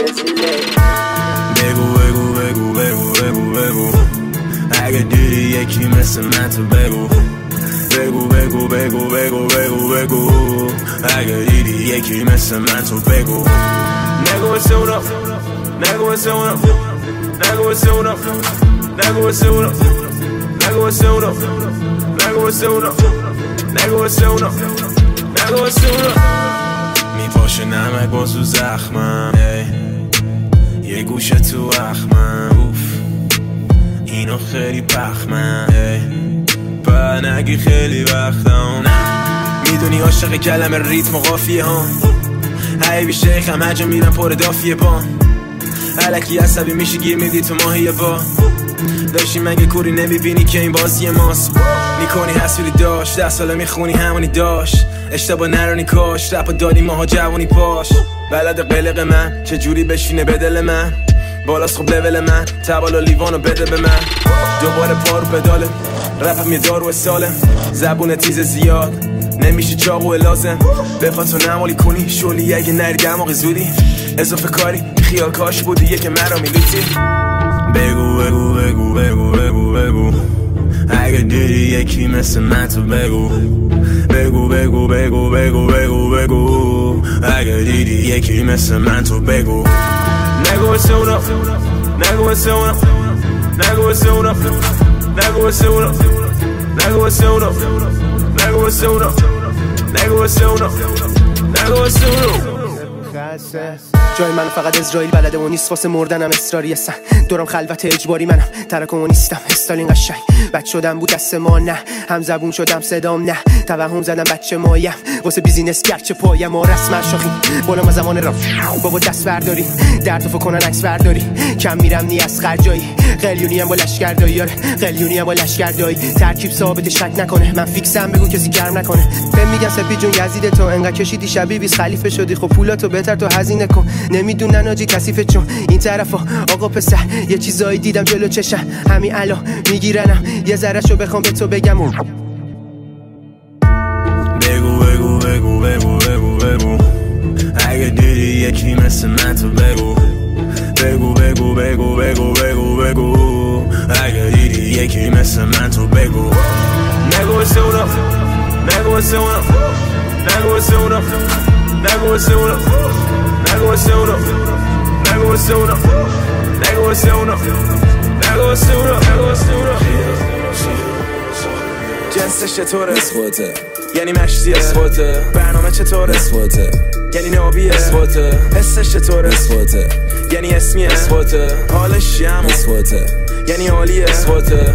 بگو بگو بگو بگو بگو بگو اگه دیدی یکی مثل من تو بگو بگو بگو بگو بگو بگو بگو اگه دیدی یکی مثل من تو بگو نگو واسه اونا نگو واسه اونا نگو واسه اونا نگو واسه اونا نگو واسه اونا نگو واسه اونا نگو واسه اونا نگو واسه اونا میپاشه نمک بازو زخمم یه گوشه تو اخمم اوف اینو خیلی پخمم با نگی خیلی وقتم میدونی عاشق کلمه ریتم و قافیه ها حیبی شیخم هجا میرم پر دافیه با علکی عصبی میشی گیر میدی تو ماهی با داشتی مگه کوری نمیبینی که این بازی ماست میکنی حسولی داشت 10 ساله میخونی همونی داشت اشتباه نرانی کاش رپا دادی ماها جوانی پاش بلد قلق من چجوری بشینه به دل من بالاست خب لول من تبالا لیوانو بده به من دوباره پارو پداله رپم یه دارو سالم زبون تیز زیاد نمیشه چاقو لازم بخواد تو نمالی کنی شولی اگه نری دماغ زودی اضافه کاری خیال کاش بودی که مرا میلوتی بگو بگو بگو بگو بگو بگو اگه دیدی یکی مثل من تو بگو بگو بگو بگو بگو بگو بگو اگه دیدی یکی مثل من تو بگو نگو واسه اونا نگو واسه اونا نگو واسه اونا نگو واسه اونا نگو واسه اونا نگو واسه اونا نگو واسه اونا نگو واسه اونا جای من فقط اسرائیل بلده و نیست واسه مردنم اصراری هستن دورم خلوت اجباری منم تراکم و نیستم استالین قشنگ بچ شدم بود دست ما نه هم زبون شدم صدام نه توهم زدم بچه مایم واسه بیزینس گرچه پایم و رسم شاخی بالا ما زمان رام بابا دست برداری در تو فکنن عکس برداری کم میرم نی از خرجایی قلیونی هم با لشکردایی قلیونی هم با لشکردایی ترکیب ثابت شک نکنه من فیکسم بگو کسی گرم نکنه بهم میگن سپی جون یزید تو انقدر کشیدی شبیه 20 خلیفه شدی خب پولاتو بهتر تو هزینه کن نمیدونن آجی کثیفه چون این طرفا آقا پسر یه چیزایی دیدم جلو چشم همین الان میگیرنم یه ذرهشو بخوام به تو بگم بگو بگو بگو بگو بگو بگو اگه دیدی یکی مثل من تو بگو بگو بگو بگو بگو بگو بگو اگه دیدی یکی مثل من تو بگو نگو واسه اونا نگو واسه اونا نگو واسه اونا نگو واسه اونا نگو واسه اونا نگو واسه اونا نگو واسه اونا نگو واسه اونا نگو واسه اونا جنسش چطوره؟ اثباته یعنی مشتی اثباته برنامه چطوره؟ اثباته یعنی نابی اثباته حسش چطوره؟ اثباته یعنی اسمی اثباته حالش هم اثباته یعنی عالی اثباته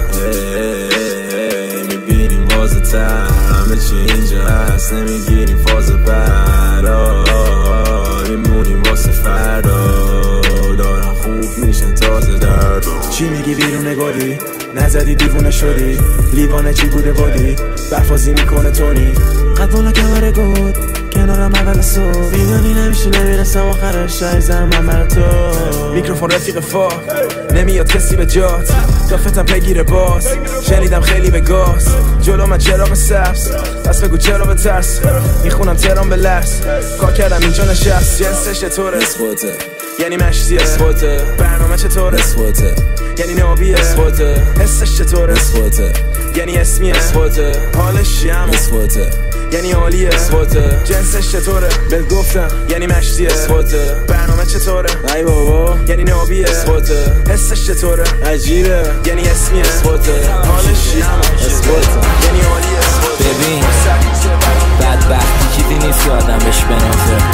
میبینیم بازه تر همه چی اینجا هست نمیگیریم فاز برا میمونیم واسه فردا دارم خوب میشن تازه درد چی میگی بیرون نگاری نزدی دیوونه شدی لیوانه چی بوده بادی برفازی میکنه تونی قدولا کمره گود کنارم اول صبح میدونی نمیشه نمیرسم آخرش شایزم من تو میکروفون رفیق فا نمیاد کسی به جات دافتم بگیره باز شنیدم خیلی به گاز جلو من چراغ سبز پس بگو چرا به ترس میخونم ترام به لرس کار کردم اینجا نشست جنسش چطوره اثباته یعنی مشتی اثباته برنامه چطوره اثباته یعنی نابی اثباته حسش چطوره اثباته یعنی اسمی اثباته حالش هم اثباته یعنی عالی اثباته جنسش چطوره بهت گفتم یعنی مشتی اثباته برنامه چطوره ای بابا یعنی نابی اثباته حسش چطوره عجیبه یعنی اسمی اثباته حالش هم اثباته یعنی عالی اثباته ببین بدبختی چیزی نیست که آدم بهش بنازه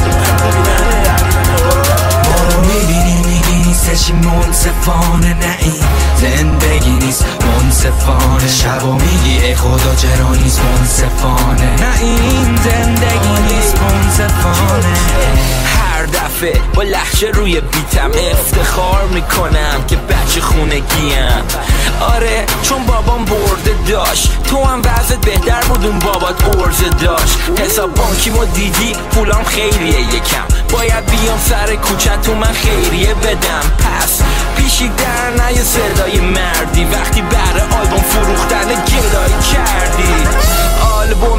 ما رو میبینی میگی نیستش منصفانه نه این زندگی نیست منصفانه شبا میگی ای خدا چرا نیست منصفانه نه این زندگی نیست منصفانه هر دفعه با لحجه روی بیتم افتخار میکنم که بچه خونگیم آره چون بابام برده داشت تو هم وضعت بهتر بود اون بابات ارزه داشت حساب بانکیمو دیدی پولام خیریه یکم باید بیام سر کوچه تو من خیریه بدم پس پیشی در نه یه صدای مردی وقتی بره آلبوم فروختن گلای کردی آلبوم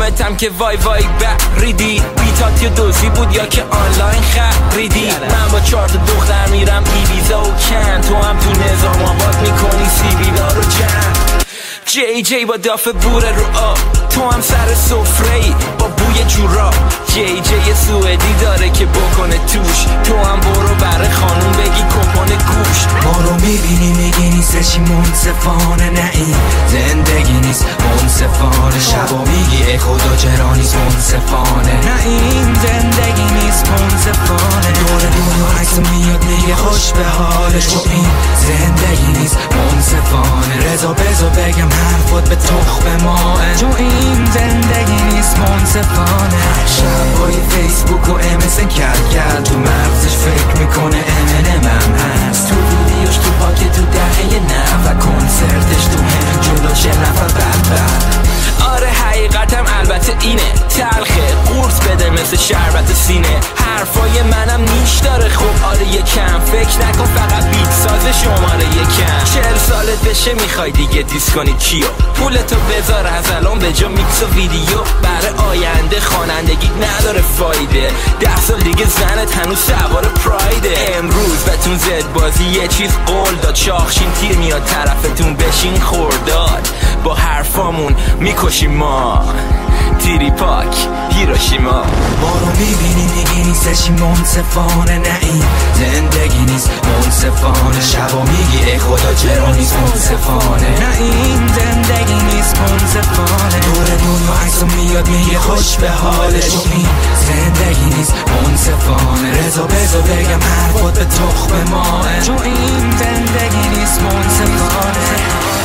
دنبالتم که وای وای بریدی بیتات یا دوزی بود یا که آنلاین خریدی من با 4 تا دختر میرم ایبیزا و کن تو هم تو نظام آباد میکنی سیبیلا رو جمع جی جی با دافه بوره رو آب تو هم سر سفره ای با بوی جورا جی جی سوئدی داره که بکنه توش تو هم برو برای خانوم بگی کپون گوش ما رو میبینی میگی نیستشی منصفانه نه این زندگی نیست منصفانه شبا میگی ای خدا چرا نیست منصفانه نه این زندگی نیست منصفانه دور دنیا عکس میاد میگه خوش به حالش تو این زندگی نیست منصفانه رضا بزا بگم حرفات به تخم ماه تو این زندگی نیست منصفانه شبای فیسبوک و MSN کرد تو مغزش فکر میکنه M&M هم هست تو ویدیوش تو پاکت تو دهه نه و کنسرتش تو هم جلوش نفر بعد آره حقیقتم البته اینه تلخه قورت بده مثل شربت سینه حرفای منم نیش داره خب آره یکم فکر نکن فقط بیت ساز شماره یکم 40 سالت بشه میخوای دیگه دیس کنی کیو پولتو بذار از الان به جا میکس و ویدیو برای آینده خوانندگی نداره فایده 10 سال دیگه زنت هنوز سوار پرایده امروز بهتون زد بازی یه چیز قول داد شاخشین تیر میاد طرفتون بشین خورداد با حرفامون میکشیم ما تیری پاک هیروشیما ما رو میبینی میگی نیستشی منصفانه نه این زندگی نیست منصفانه شبا میگی ای خدا چرا نیست منصفانه نه این زندگی نیست منصفانه دور دنیا عکسو میاد میگه خوش به حالش تو این زندگی نیست منصفانه رضا بزا بگم حرفات به تخم ماه تو این زندگی نیست منصفانه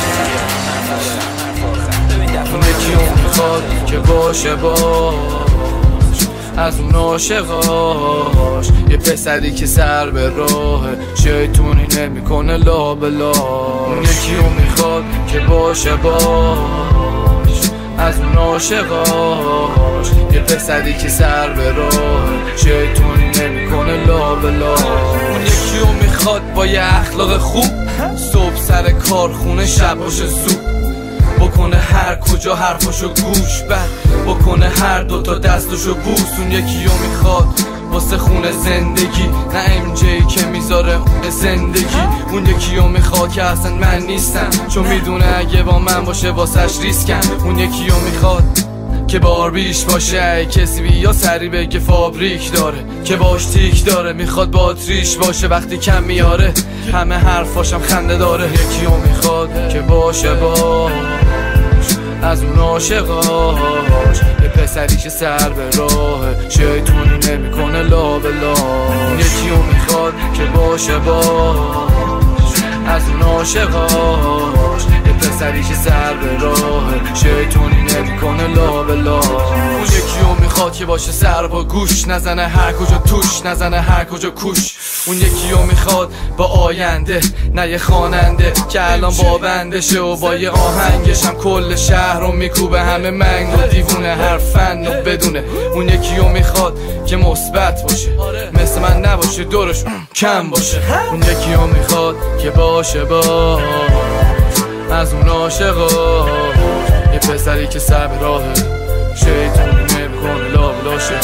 یکی اون میخواد که باشه باش از اون عاشقاش یه پسری که سر به راه شیطونی نمیکنه لا بلا یکی اون میخواد که باشه باش از اون عاشقاش یه پسری که سر به راه شیطونی نمیکنه لا بلا یکی اون میخواد با یه اخلاق خوب صبح سر کارخونه شب باشه زود بکنه هر کجا حرفاشو گوش بد بکنه هر دوتا دستاشو بوس اون یکیو میخواد واسه خونه زندگی نه ام جی که میذاره اون زندگی اون یکیو میخواد که اصلا من نیستم چون میدونه اگه با من باشه واسش ریسکم اون یکیو میخواد که باربیش باشه کسی بیا سری بگه فابریک داره که باش تیک داره میخواد باتریش باشه وقتی کم میاره همه حرفاشم خنده داره یکیو میخواد که باشه باش از اون عاشقاش یه پسری که سر به راه شیطونی نمیکنه لا بلا یکیو میخواد که باشه باش از اون عاشقاش یه پسری که سر به راه شیطونی نمیکنه لا بلا اون یکیو میخواد که باشه سر با گوش نزنه هر کجا توش نزنه هر کجا کوش اون یکیو میخواد با آینده نه یه خواننده که الان با بندشه و با یه آهنگش هم کل شهر رو میکوبه همه منگ و دیوونه هر فن و بدونه اون یکیو میخواد که مثبت باشه مثل من نباشه دورش کم باشه اون یکیو میخواد که باشه با از اون عاشقاش یه پسری که سر به راهه شیطونی نمیکنه لا بلاشه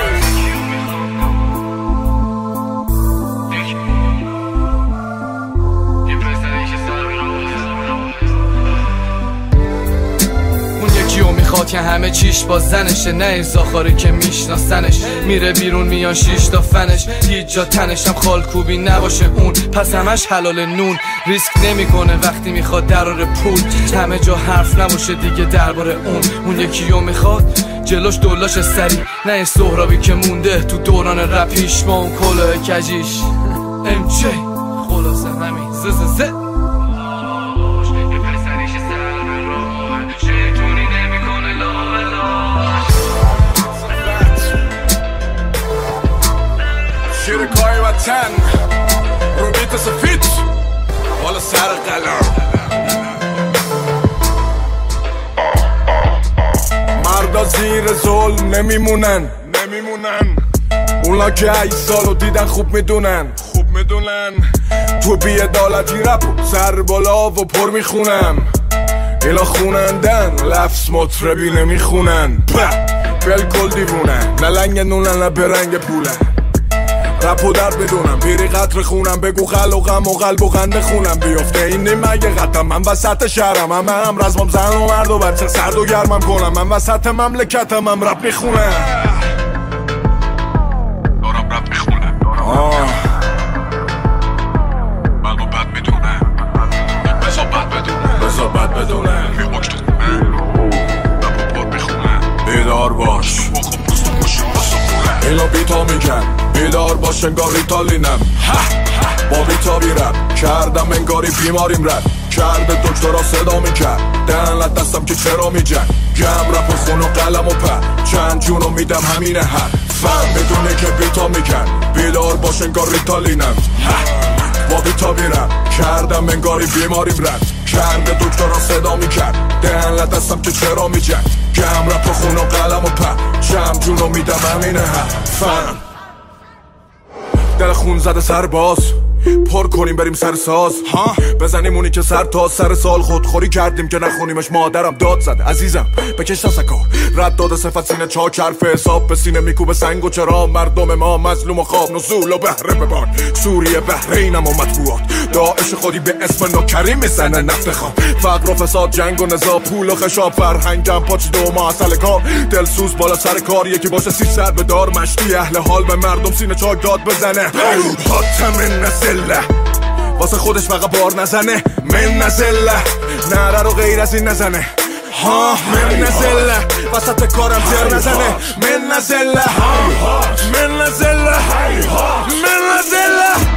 میخواد که همه چیش با زنشه نه این زاخاری که میشناسنش میره بیرون میان 6 تا فنش هیچ جا تنشم خالکوبی نباشه اون پس همش حلال نون ریسک نمیکنه وقتی میخواد درار پول همه جا حرف نباشه دیگه درباره اون یکیو میخواد جلوش دولاش سری نه این سهرابی که مونده تو دوران رپیش با اون کلاه کجیش ام جی خلاصه همین ز شیر کای وطن رو بیت سفید بالا سر قلم مردا زیر ظلم نمیمونن اونا که 8 سالو دیدن خوب میدونن تو بیعدالتی رپ سر بالا و پر میخونم اینا خونندن لفظ مطربی نمیخونن بلکل دیوونن نه لنگ نونن نه برنگ پولن رپ و در بدونم پیری قطر خونم بگو خلقم و قلب و خنده خونم بیفته این نیم اگه قطم من وسط شهرم هم رزمم زن و مرد و بچه سرد و گرمم کنم من وسط مملکتم هم رپ میخونم دارم رپ میخونم بلو بد میدونم بزا بد بدونم یه وقت رپ و پر میخونم بیدار باش اینا بیتا میکن بیدار باش انگار ریتالینم با بیتا بیرم کردم انگاری بیماریم رد کرده دکترا صدا میکرد دهنت دستم که چرا میجن گم رپ و خون و قلم و پر چند جونو میدم همینه هر فهم بدونه که بیتا میکن بیدار باش انگار ریتالینم با بیتا بیرم کردم انگاری بیماریم رد کرده دکترا صدا میکرد دهنت دستم که چرا میجن گم رپ و خون و قلم و پر چند جونو میدم همینه هر فهم دل خون زده سرباز پر کنیم بریم سر ساز بزنیم اونی که سر تا سر سال خودخوری کردیم که نخونیمش مادرم داد زده عزیزم بکش دستکا رد داده صفت سینه چاک حرف حساب به سینه میکوبه سنگ و چرا مردم ما مظلوم و خواب نزول و بهره ببان سوریه بحرینم و مطبوعات داعش خودی به اسم نوکریم میزنه نفت خام فقر و فساد جنگ و نزا پول و خشاب فرهنگم پاچ دو ما اصل کار دلسوز بالا سر کار یکی باشه سی سر به دار مشتی اهل حال به مردم سینه چاک داد بزنه حاتم نزله واسه خودش فقط بار نزنه من نزله نره رو غیر از این نزنه من نزله وسط کارم تر نزنه من نزله من نزله من نزله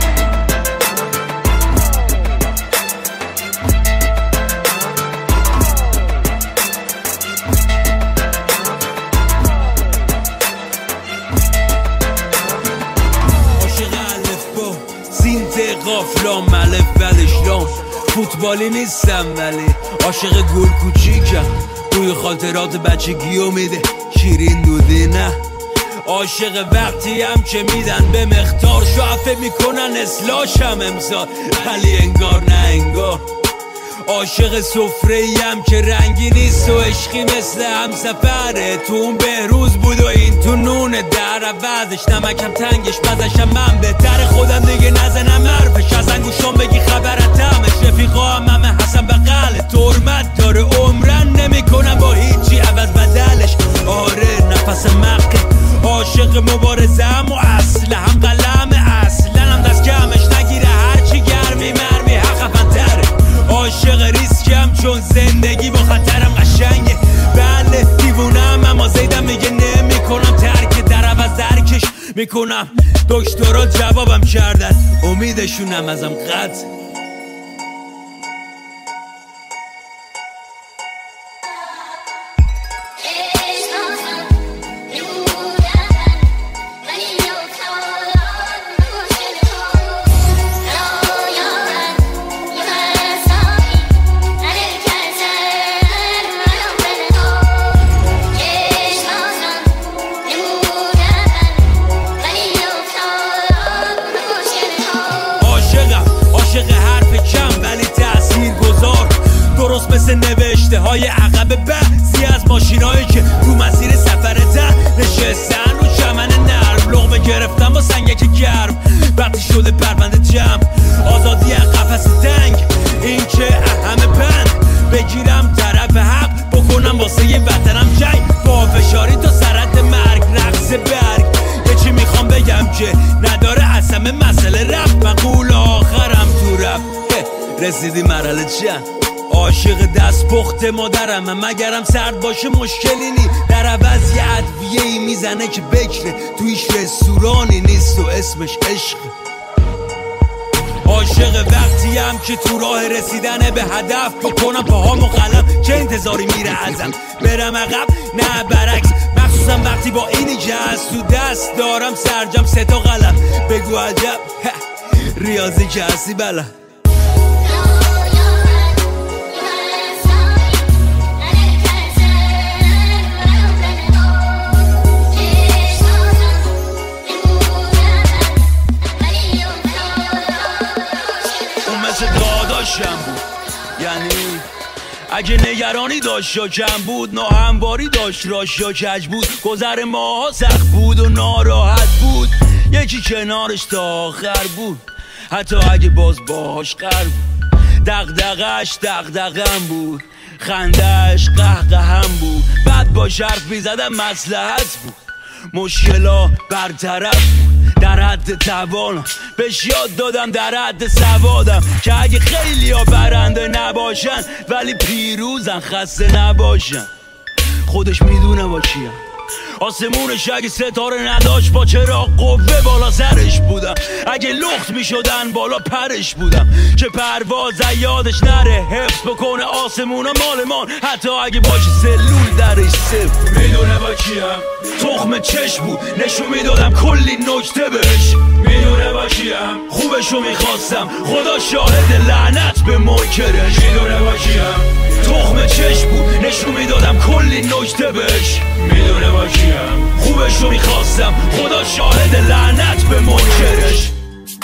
قافلام ملف ولشلام فوتبالی نیستم ولی عاشق گل کوچیکم توی خاطرات بچگی و میده شیرین دودی نه عاشق وقتی هم که میدن به مختار شعفه میکنن اصلاحشم امسال ولی انگار نه انگار عاشق سفره‌ایم که رنگی نیست و عشقی مثل همسفره تو اون بهروز بود و این تو نونه در عوضش نمکم تنگش بزشم من بهتر خودم دیگه نزنم حرفش از انگوشم بگی خبرت همش رفیقا همه حسن بقل ترمت داره عمرن نمی کنم با هیچی عوض بدلش آره نفس مقه عاشق مبارزم و اصل هم قلم اصلا هم دست کمش نگیره هرچی گرمی مرمی حق فنتره عاشق ریسکم چون زندگی با خطرم قشنگه بله دیوونم اما زیدم میگه نمی کنم ترک در عوض درکش میکنم دکترها جوابم کردن امیدشونم ازم قطع مثل نوشته های عقب بعضی از ماشینایی که تو مسیر سفرتن نشستن رو چمن نرم لقمه گرفتم با سنگک گرم وقتی شده پرونده جمع آزادی قفس تنگ این که همه بند بگیرم طرف حق بکنم واسه یه وطنم جنگ با فشاری تا سرت مرگ رقص برگ یه چی میخوام بگم که نداره اصلا مسئله رفت مقول آخرم تو رفت رسیدی مرحله چند عاشق دست پخت مادرم مگرم سرد باشه مشکلی نی در عوض یه ادویه‌ای میزنه که بکره تویش رستورانی نیست و اسمش عشق عاشق وقتی هم که تو راه رسیدن به هدف بکنم پاهامو قلم چه انتظاری میره ازم برم عقب نه برعکس مخصوصا وقتی با اینی که از تو دست دارم سرجم 3 تا قلم بگو عجب ریاضی که هستی بله داداشم بود یعنی اگه نگرانی داشت یا کم بود، ناهمواری داشت راش یا کج بود، گذر ماها سخت بود و ناراحت بود، یکی کنارش تا آخر بود، حتی اگه باز باهاش قرار بود. دغدغش دغدغم بود، خندهش قهقهم بود، بعد با حرف میزدم مصلحت بود، مشکلا برطرف بود، در حد توانم بهش یاد دادم، در حد سوادم که اگه خیلی ها برنده نباشن ولی پیروزن، خسته نباشن. خودش میدونه با کیم، آسمونش اگه ستاره نداشت با چرا قوه بالا سرش بودم، اگه لخت میشدن بالا پرش بودم، که پرواز یادش نره، حفظ بکنه آسمون و مالمان، حتی اگه باشه سلول درش صفر. میدونه با کیم، تخم چشم بود نشون میدادم کلی نکته بهش، میدونه با کیم، خوبشو میخواستم خدا شاهد لعنت به منکرش، میدونه با کیم، تخم چشم بود نشون میدادم کلی نکته بهش، میدونه با کیم، خوبشو میخواستم خدا شاهد لعنت به منکرش.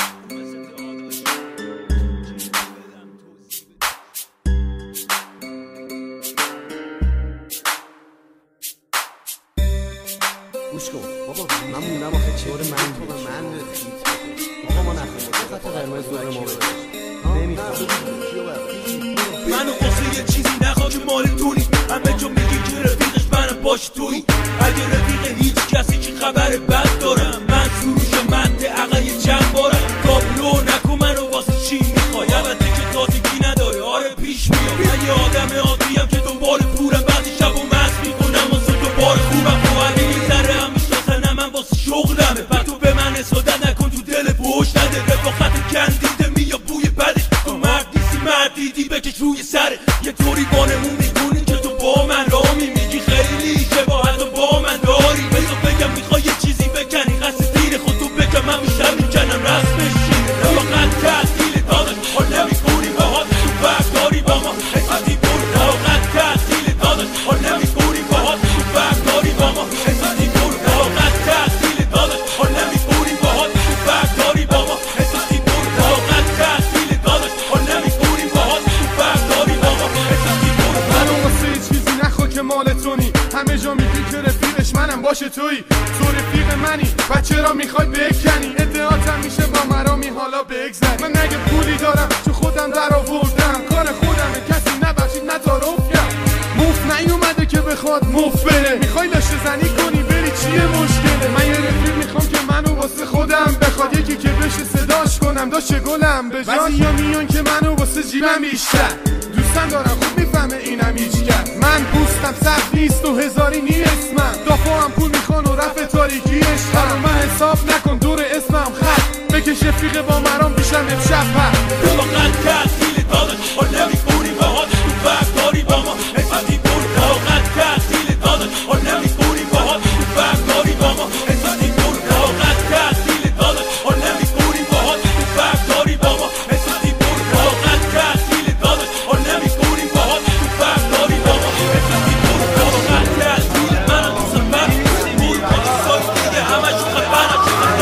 گوش کن بابا، من موندم آخه چهار من بابا ما نخواهیم خط قرمز دور ما نمیخوام منو واسه یه چیزی نخواه که مال دونی، همه جا میگی که رفیقش منم باش توی، اگه رفیق هیچ کسی که خبر بد دارم، من سروش منده عقل چند بارم، تابلو نکن منو واسه چی میخوای، البته که تازگی نداره آره پیش میاد، من یه آدم عادیم که دنبال پورم، بعضی شب و مست میکنم واسه دوباره خوبم، خب اگه یه ذره هم میشناسن من واسه شغلمه، بعد تو به من اصادت نکن تو دل بوش نده، رفاقت کندیده میاد بوی بده، تو مرد نیستی مرد دیدی بکش روی سره، یه طوری بانمون میکنی که تو با من را میگی خیلی شباهت و با من داری، بذار بگم میخوای یه چیزی بکنی قصد دیر خود تو بگم، من بیشتر میکنم رسمش شیره، رفاقت تحصیل داداش حال نمیکنی باهات، تو فرق داری با ما حساتی برو، رفاقت تحصیل داداش حال نمیکنی باهات، تو فرق داری با ما حساتی برو، رفاقت تحصیل داداش حال نمیکنی باهات، تو فرق داری با ما حساتی برو، رفاقت تحصیل داداش حال نمیکنی باهات، تو فرق داری با ما حساتی برو. منو واسه چیزی نخوا که مال تونی، همه جا میگی که رفیقش منم باشه تویی، تو رفیق منی و چرا میخوای بکنی، ادعاتم میشه با مرامی حالا بگذری، من نگه پولی دارم چون خودم در آوردم، کار خودمه کسی نبخشید نتارف کرد، موف نیومده که بخواد موف بره، میخوای داشته زنی کنی بری چیه مشکله، من یه رفیق میخوام که منو واسه خودم بخواد، یکی که بشه صداش کنم داشته گلم به جان، بعضی ها میان که منو واسه جیبم بیشتر دوستم دارم، خوب میفهمه اینم هیچ کرد، من پوستم سخت نیست و هزاری نیست، من دافعم پول میخوان و رفع تاریکیش، برا من حساب نکن دور اسمم خط بکش رفیق با مرام بیشم امشب هست، رفاقت تحصیل داداش حال نمیکنی باهات، تو فرق داری با ما حساتی برو، رفاقت تحصیل داداش حال نمیکنی باهات، تو فرق داری با ما حساتی برو، رفاقت تحصیل داداش حال نمیکنی باهات، تو فرق داری با ما حساتی برو، رفاقت تحصیل داداش حال نمیکنی باهات، تو فرق داری با ما حساتی برو، رفاقت تحصیل منم تو سفر بود کنی سال دیگه همش خفنم.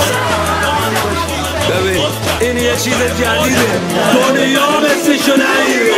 ببین این یه چیز جدیده، دنیا مثلشو نهیده،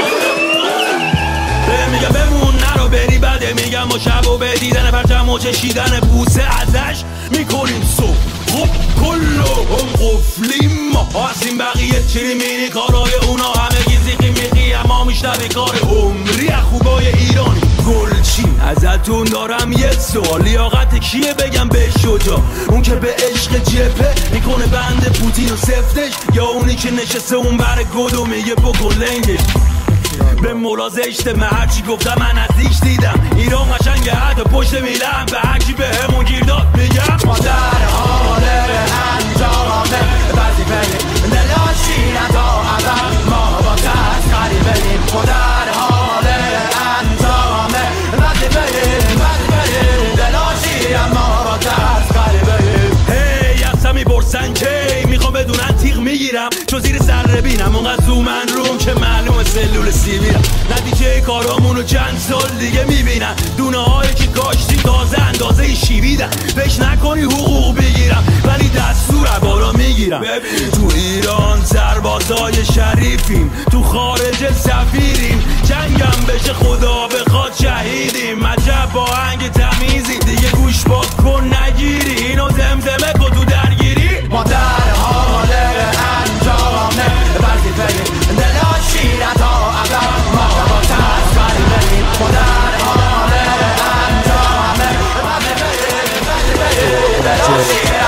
میگم بمون نرو بری، بده میگم با شب و به دیدن پرچم و چشیدن بوسه ازش میکنیم صبح، خب کلهم قفلیم ما هستیم، بقیه چیری مینی کارای اونا همه گیزی میقی، اما میشنوی کار عمری خوبای ایرانی گلچین. ازتون دارم یه سوال، لیاقت کیه بگم به شجا، اون که به عشق جبه میکنه بند پوتین و سفتش، یا اونی که نشسته اون بر گد و میگه بکن لنگش. به مولا زشته من هرچی گفتم من نزدیک دیدم، ایران قشنگه حتی پشت میلم، به هرکی به همون گیر داد میگم ما در حال انجام وظیفه دلاشی تا ابد، ما با تسخری بریم، ما در حال انجام وظیفه دلاشی اما با تسخری بریم. هی اصلا میپرسن کی میخوام بدونن تیغ میگیرم، چون زیر سر بینم اونقدر زومن روم که معلومه سلول سیبیرم. نتیجه کارامونو چند سال دیگه میبینن. دونه هایی که کاشتی تازه اندازه شیویدن. فکر نکنی حقوق بگیرم ولی دستور بالا میگیرم. تو ایران سربازای شریفیم، تو خارج سفیریم، جنگم بشه خدا بخواد شهیدیم. عجب با آهنگ تمیزی دیگه گوش باد کن نگیری. اینو زمزمه کن تو درگیری. ما در حال انجامه وظیفه دلاشیره تا ابد. ما با تسخری بریم. ما در حال انجامه وظیفه دلاشیره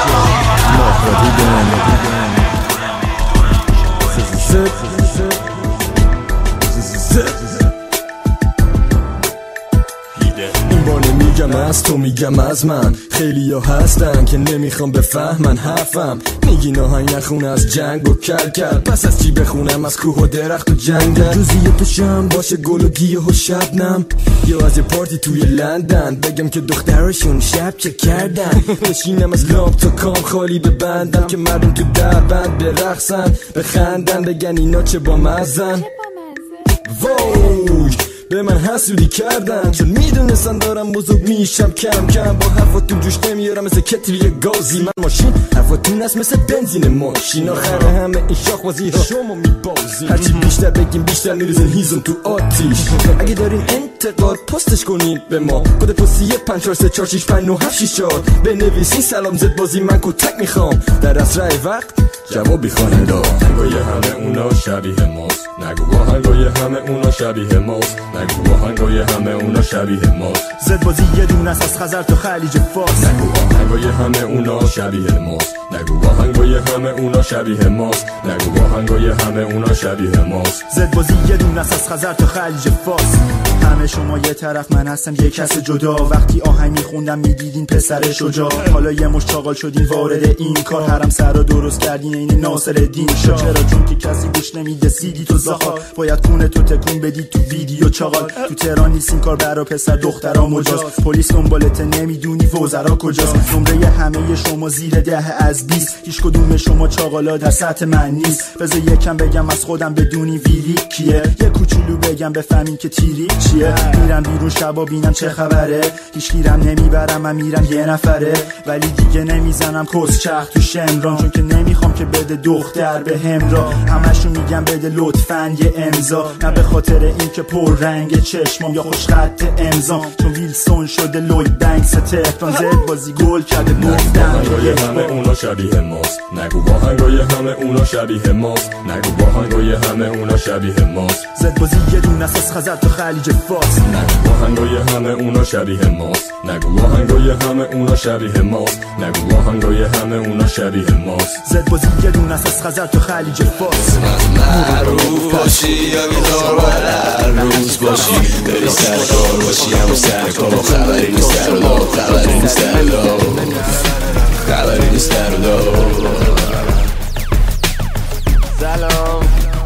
این بار نمیگم از تو میگم از من. خیلی ها هستن که نمیخوام بفهمن حرفم. میگی ناهنگ نخون از جنگ و کل پس از چی بخونم؟ از کوه و درخت و جنگل. روزی پشم باشه گل و گیاه و شبنم، یا از یه پارتی توی لندن بگم که دخترشون شب چه کردن. بشینم از لامپ تا کام خالی ببندم که مردم تو در بند برقصن بخندن بگن اینا چه با مزن. وای به من حسودی کردن چون میدونستن دارم بزرگ میشم کم کم. با حرفاتون جوش نمیارم مثل کتری گازی. من ماشین حرفاتون است مثل بنزین ماشین. آخر همه این شاخبازی ها شما میبازی. هرچی بیشتر بگیم بیشتر میریزن هیزم تو آتیش. اگه دارین انتقاد پستش کنین به ما. کد پستی 543465974 بنویسین سلام زد بازی من کتک میخوام. در اسرع وقت جوابی خواننده. آهنگای همه اونا شبیه ماست. نگو آهنگای همه اونا شبیه ماست. نگو آهنگای همه اونا شبیه ماست. زد بازی یه دونه از خزر تو خلیج فارس. نگو آهنگای همه اونا شبیه ماست. نگو آهنگای همه اونا شبیه ماست. نگو آهنگای همه اونا شبیه ماست. زد بازی یه دونه از خزر تو خلیج فارس. همه شما یه طرف من هستم یه کس جدا. وقتی آهنگ میخوندم میدیدین پسر شجاع. حالا یه مش چاقال شدین وارد این کار. حرم سر رو درست کردین این ناصرالدین شاه. چرا؟ چون که کسی گوش نمیده سیدی تو زاخا. باید کونه تو تکون بدی تو ویدیو چاقال. تو تهران نیست این کار برا پسر دخترا مجاز. پلیس دنبالت نمیدونی وزرا کجاست. نمره همه شما زیر 10 از 20. هیچ کدوم شما چاقالا در سطح من نیست. بذار یکم بگم از خودم بدونی ویری کیه. یه کوچولو بگم بفهمین که تیری چیه. میرم بیرون شبا بینم چه خبره. هیچ گیرم نمیبرم من میرم یه نفره. ولی دیگه نمیزنم کس چخ تو شمران. چون که نمیخوام که بده دختر به همراه. همشون میگم بده لطفاً یه امضا. نه به خاطر این که پر رنگ چشمام یا خوش خط امضام. چون ویلسون شده لوید بنکس تهران. زد بازی گل کرده گفتم آهنگای همه اونا شبیه ماست. نگو آهنگای همه اونا شبیه ماست. نگو آهنگای همه اونا شبیه ماست. زد بازی یه دونه از خزر تو خلیج فارس. نگو آهنگای همه اونا شبیه ماست. نگو آهنگای همه اونا شبیه ماست. نگو آهنگای همه اونا شبیه ماست. زد بازی یه دونه از خزر تو خلیج فارس. معروف باشی یا بیدار باید هر روز باشی. بری سر کار باشی همون سر کار. خبری نیست در و دار. خبری نیست در و دار. خبری نیست در و دار. سلام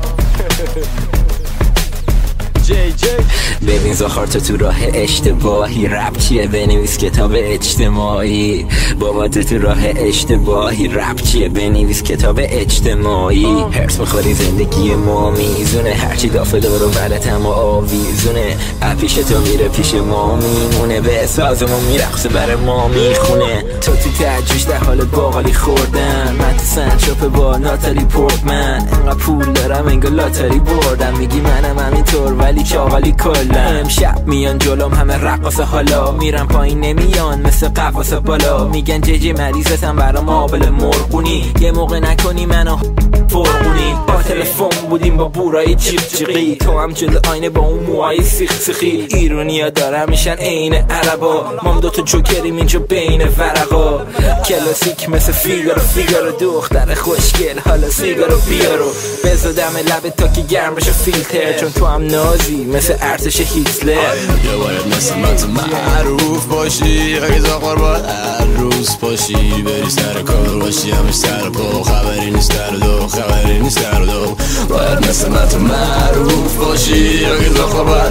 ببین زخارتو تو راه اشتباهی. رپ چیه؟ بنویس کتاب اجتماعی. بابا تو راه اشتباهی. رپ چیه؟ بنویس کتاب اجتماعی. هرس میخوری زندگی ما میزونه. هرچی دافه دارو بلتم و آویزونه. پیش تو میره پیش ما میمونه. به سازمون میرقصه بر ما میخونه. تو تجوش در حال باقالی خوردن. من تو سنچاپ با ناتالی پورتمن. انقدر پول دارم انگار لاتاری بردم. میگی منم همینطور ولی چاقالی کلم. امشب میان جلوم همه رقاصه. حالا میرم پایین نمیان مثل قفاس بالا. میگن ججی مریضتم برام آبل مرغونی. یه موقع نکنی منو فرغونی. با تلفن بودیم با بورای چیق چیقی. تو هم جلو آینه با اون موهای سیخ سیخی. ایرونیا دارم میشن عین عربا. مام دوتا جوکریم اینجا بین ورقا. کلاسیک مثل فیگارو دختر خوشگل. حالا سیگارو بیارو بزدم لبت تا که گرم بشه فیلتر. چون تو هم نازی مثل ارتش هیتلر. یا باید مثل من تو معروف باشی. اگه زاقار باید هر روز باشی. بری سر کار باشی همش سر پا. خبری نیست در و دو. خبری نیست در و دو. باید مثل من تو معروف باشی. اگه زاقار باید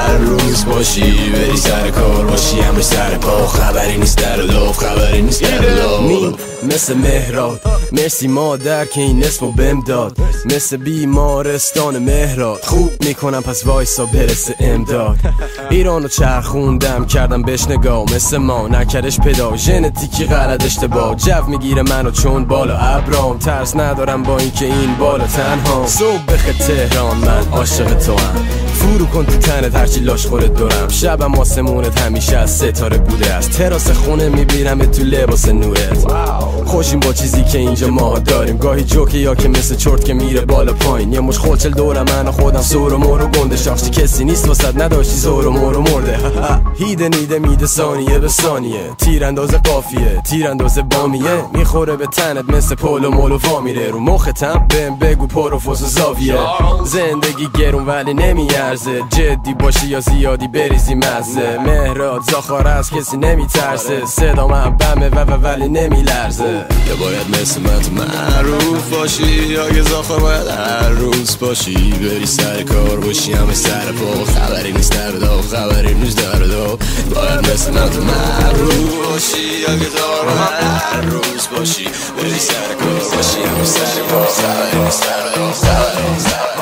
هر روز باشی بری سر کار باشی همه سر پا خبری نیست در لوف خبری نیست در لوف مثل مهراد مرسی مادر که این اسمو بهم داد مثل بیمارستان مهراد خوب میکنم پس وایسا برسه امداد ایرانو چرخوندم کردم بهش نگاه مثل ما نکردش پیدا ژنتیکی غلط اشتباه جو میگیره منو چون بالا ابرام ترس ندارم با اینکه این بالا تنها صبح بخیر تهران من عاشق تو هم فرو کن تو تنت هرچی لاش خورت دورم شبم آسمونت همیشه از ستاره بوده از تراس خونه میبینم تو لباس نورت خوشیم با چیزی که اینجا ما داریم گاهی جوکه یا که مثل چرت که میره بالا پایین یه مش خلچل دورم من و خودم سور و مور و گنده شاخشی کسی نیست واسد نداشتی زور و مور و مرده هیده نیده میده ثانیه به ثانیه تیرانداز قافیه تیرانداز بامیه میخوره به تنت مثل پول و مول و وا میره رو مختم بهم بگو پروفوس و زاویه زندگی گرون ولی نمیارزه جدی باشی یا زیادی بریزی مزه مهراد زاخار از کسی نمیترسه صدا من بمه ولی نمیلرزه یا باید مثل من تو معروف باشی یا که زاخار باید هر روز باشی بری سر کار باشی همه سر پا خبری نیست در دو خبری نیست در دو باید مثل من تو معروف باشی یا که زاخار باید هر روز باشی بری سر کار باشی همه سر پا خبری نیست در دو خبری نیست در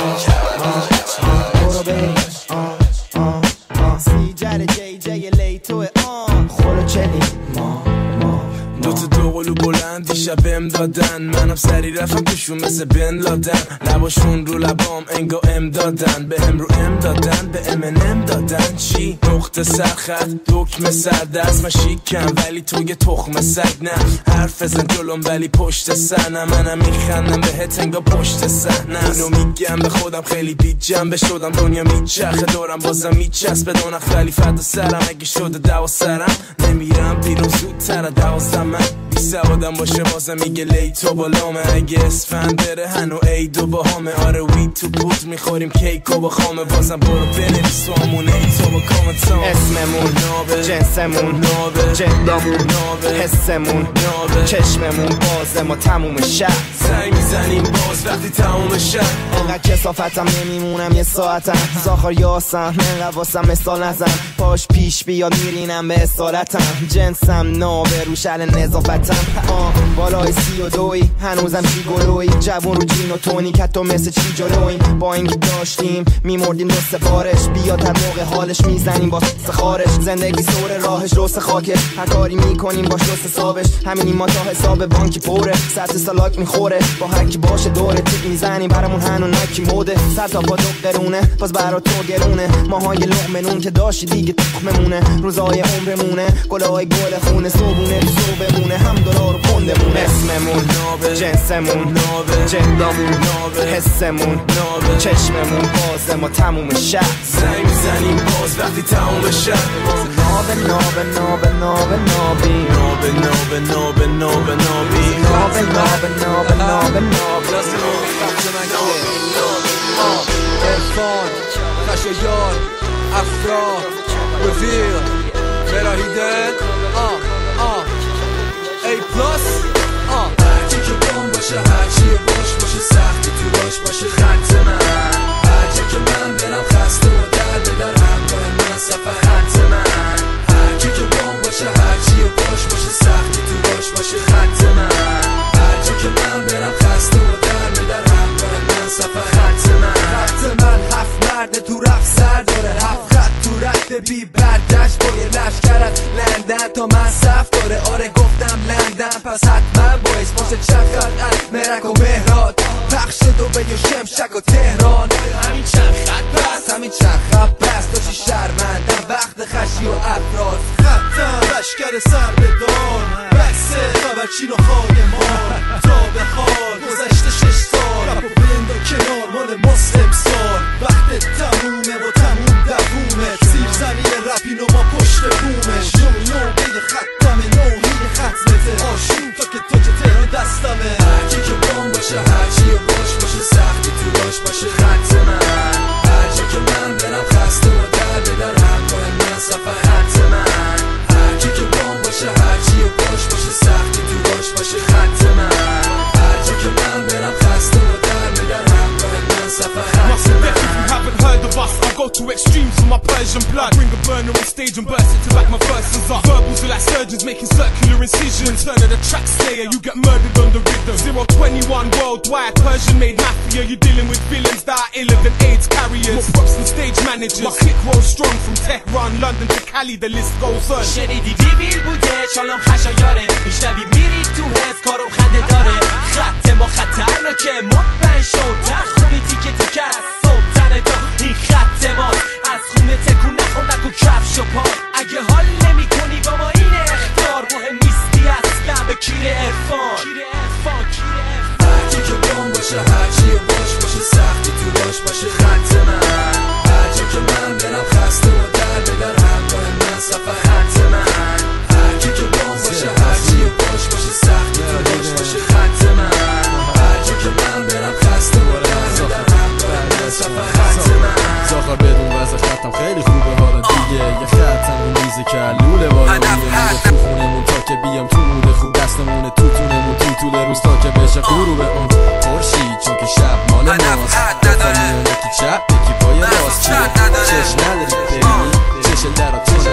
دو قلو بلند دیشب بهم دادن منم سری رفتم توشون مثل بن لادن لباشون رو لبام انگا ام دادن به هم رو ام دادن به ام دادن چی؟ نقطه سرخط دکمه سردست من شیکم ولی تو یه تخم سگ نه حرف بزن جلوم ولی پشت سنم منم میخندم بهت انگا پشت صحنه اینو میگم به خودم خیلی بی جنبه شدم دنیا میچرخه دورم بازم میچسبه دونخ ولی فدا سرم اگه شده دوا سرم نمیرم بیرون زودتر 12 من بی سوادم باشه بازم میگه لیتو بالامه اگه اسفند بره هنو عیدو با همه آره وید تو بود میخوریم کیکو با خامه بازم برو بنویس تو همون ایتو با کامنتام اسممون نابه جنسمون نابه جدامون نابه حسمون نابه چشممون بازه ما تموم شب زنگ میزنیم باز وقتی تموم شب انقدر کسافتم نمیمونم یه ساعتم زاخار یاسم من واسم مثال نزن پاش پیش بیاد میرینم به اصالتم جنسم نابه رو شل نظافتم بالای 32 هنوزم چی گلوی جوون رو جین و تونی کتو مثل چی جلویم با اینکه داشتیم میمردیم دست بارش بیاد هر موقع حالش میزنیم با خارش زندگی سور راهش روس خاکه هر کاری میکنیم باش دوست حسابش همینی ما تا حساب بانکی پره سطح سالاک میخوره با هر کی باشه دوره تیک میزنیم برامون هنو نکی موده سر تا با دو قرونه باز برا تو گرونه ماهای لقمنون که داشتی دیگه تخممونه روزای عمرمونه گلای گل خونه صبونه صبحمونه هم دلار و پندمونه اسممون نابه جنسمون نابه جدامون نابه حسمون نابه چشممون بازه ما تموم شب زنگ میزنیم باز وقتی تموم شب نابه نابه نابه نابه نابی نابه نابه نابه نابه نابی نابه نابه نابه نابه نابه عرفان خشایار افراد رفیق براهیده A plus هرچی که بام باشه هرچی باش باشه سختی تو باش باشه خط من هرچی که من برم خسته و در بدر همراه من صفحه خط من هرچی که بام باشه هرچی باش باشه سختی تو باش باشه خط من هرچی که من برم خسته و در بدر همراه من صفحه خط من هفت مرد تو رفت سر داره هفت خط تو رد بی بردشت با یه لشکرت لندن تا من صف داره آره گفتم لندن پس حتما باید باشه چند خط از مرک و مهراد پخش دوبه و شمشک و تهران همین چند خط بس همین چند خط بس داشتی شرمندم وقت خشی و افراد خطم لشکر سر به دار بسه خبرچین و خایمان تا به حال گذشته 6 سال رپ و بند و کنار مال مسلم سال وقت تمومه و تموم دوومه سیر زمین رپین و ما پشت بومش نو بید ختمه نوهید ختمته آشون تا که تو که تهران دستمه هرچی که بام باشه هرچی باش باشه سختی تو باش باشه خط من هرچی که من برم خسته و در بدر همراه من صفحه خط من هرچی که بام باشه هرچی باش باشه سختی تو باش باشه خط من هرچی که من برم خسته و در بدر همراه من صفحه خط من go to extremes for my Persian blood. I bring a burner on stage and burst it to back my verses up. Verbals are like surgeons making circular incisions. Turn of the track slayer, you get murdered on the rhythm. 021 worldwide, Persian made mafia. You're dealing with villains that are iller than AIDS carriers. More props than stage managers. My click rolls strong from Tehran, London to Cali, the list goes on. شنیدی دیویل بوده چالم خشایاره میشنوی میری تو حس کارم خنده داره خط ما خطرناکه مطمئن شو خوبی تیکه تیکه از سلطنه دا این خط ما از خونه تکون نخور نکن کفش و پا اگه حال نمی کنی با ما این اختار مهم نیستی اصلا به کیر عرفان هرچی که بام باشه هرچی باش باشه سختی تو باش باشه خط من هرچی که من برم خسته و در به در همراه من صفحه خط من هرچی که بام باشه هرچی باش باشه سختی تو باش باشه خط من هرچی که من برم خسته و در به در همراه من صفحه خط من زاخر بدون وضع خطم خیلی خوبه حالا دیگه یه خطم رو میزه که لوله بالا میره تو خونمون تا که بیام تو موده خوب دستمونه تو تونمون تو طول روز تا که بشه غروب اون خورشید چون که شب مال ماست خواهیم یکی چپ یکی پای راست چش نداری ببینی چش دراتونه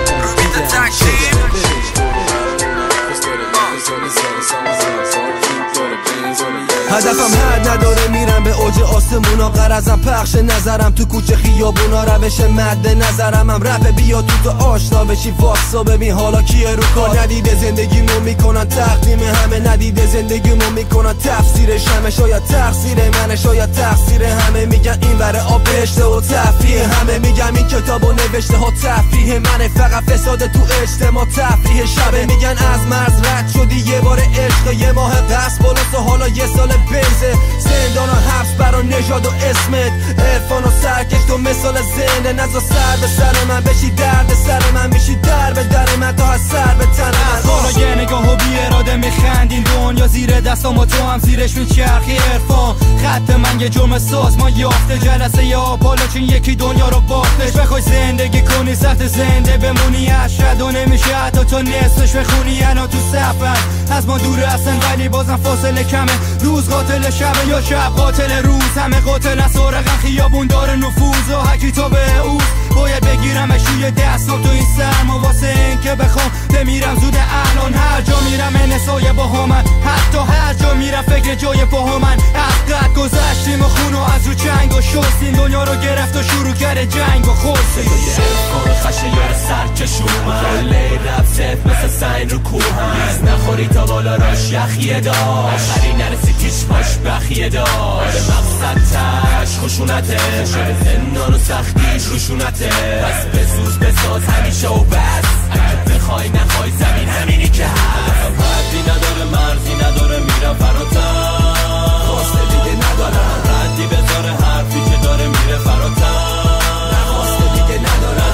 هدفم حد نداره میرم به اوج آسمونا قرضم پخش نظرم تو کوچه خیابونا روش مد نظرم هم رپ بیا تو آشنا بشی واسا ببین حالا کیه رو کار ندیده زندگیمو میکنن تقدیم همه ندیده زندگیمو میکنن تفسیرش همه شاید تقصیر منه شاید تقصیر همه میگن این بره آب بهشته و تفریح همه میگم این کتابو نوشته ها تفریح منه فقط فساد تو اجتماع تفریح شبه میگن از مرز رد شدی یه بار عشق یه ماه قصد بالاست و حالا یه سال بیزه زندان و حبس برا نژاد و اسمت عرفان و سرکش تو مثال زنده نزا سر به سر من بشی درد سر من بشی در به در من تا از سر به تن من حالا یه نگاه و بی اراده میخندین دنیا زیر دستام و تو هم زیرش میچرخی عرفان خط من یه جرم سازمان یافته جلسه یا بالا چین یکی دنیا رو باختش بخوای زندگی کنی سخت زنده بمونی اشد و نمیشه حتی تا نصفش بخونی انا تو سفر از ما دور هستن ولی بازم فاصله کمه روز قاتل شب یا شب قاتل روز همه قاتل از سارقن خیابون داره نفوذ و هکی تا به اوز باید بگیرمش روی دستم تو این سرما واسه این که بخوام بمیرم زود الان هر جا میرم انسای با همن حتی هر جا میرم فکر جای پاها من از قد گذشتیم و خونو از رو چنگ و شستیم دنیا رو گرفت و شروع کرده جنگ و خورسیم عرفان خشه یار سرکش اومد کله رب ست مثل سین رو کوه نیز نخوری تا بالا راش یخیه داشت آخری نرسی تیش باش بخیه داشت مقصد تش خشونته شده زندان و سختیش روشونته پس بسوز بساز همیشه و بس اگه بخوای نخوای زمین همینی که هست حدی نداره مرزی نداره میرم فراتر خواسته دیگه ندارم ردی بذاره حرفی که داره میره فراتر خواسته دیگه ندارم